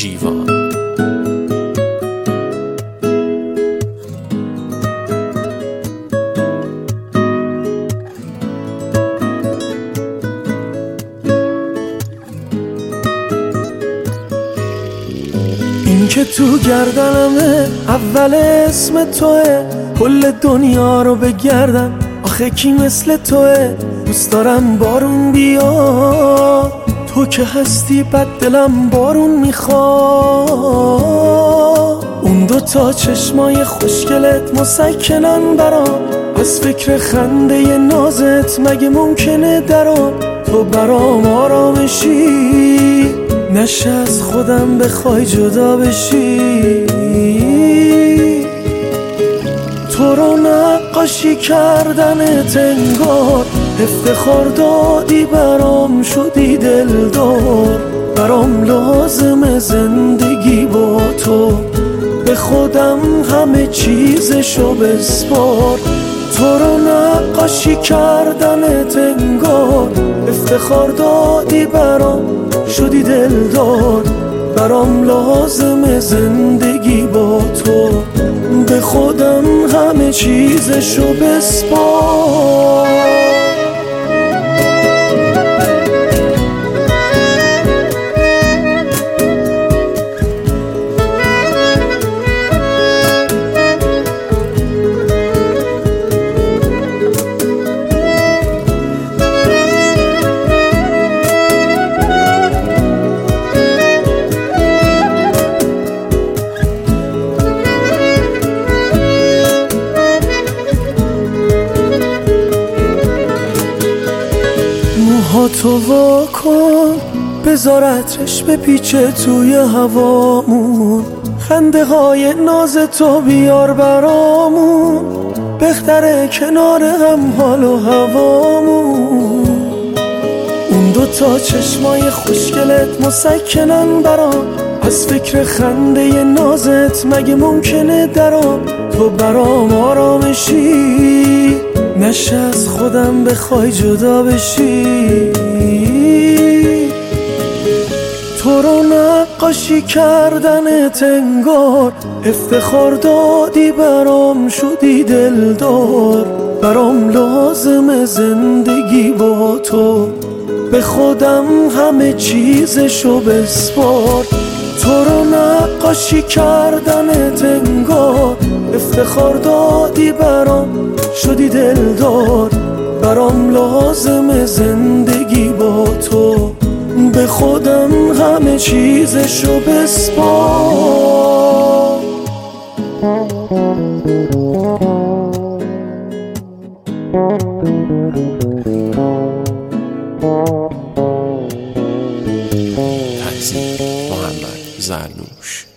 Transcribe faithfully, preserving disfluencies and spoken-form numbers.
ژیوان. این که تو گردنمه اول اسم توه، کل دنیا رو بگردم آخه کی مثل توه. دوست دارم بارون بیا، تو که هستی بد دلم بارون میخواد. اون دو تا چشمای خوشگلت مسکنن برام، از فکر خنده نازت مگه ممکنه درام. تو برام آرامشی، نشه از خودم بخوای جدا بشی. تو رو نقاشی کردنت انگار افتخار دادی برام، شدی دلدار. برام لازم زندگی با تو، به خودم همه چیزشو بسپار. تو رو نقاشی کردنت انگار افتخار دادی برام، شدی دلدار. برام لازم زندگی با تو، به خودم همه چیزشو بسپار. موهاتو وا کن، بذار عطرش بپیچه توی هوامون. خنده های ناز تو بیار برامون، بهتره کنار هم حال و هوامون. اون دو تا چشمای خوشگلت مسکنن برام، از فکر خنده نازت مگه ممکنه درام. تو برام آرامشی، نشه از خودم بخوای جدا بشی. تو رو نقاشی کردنت انگار افتخار دادی برام، شدی دلدار. برام لازم زندگی با تو، به خودم همه چیزشو بسپار. تو رو نقاشی کردنت انگار افتخار دادی برام، شدی دلدار. برام لازم زندگی با تو، به خودم همه چیزشو بسپار. تنظیم محمد زرنوش.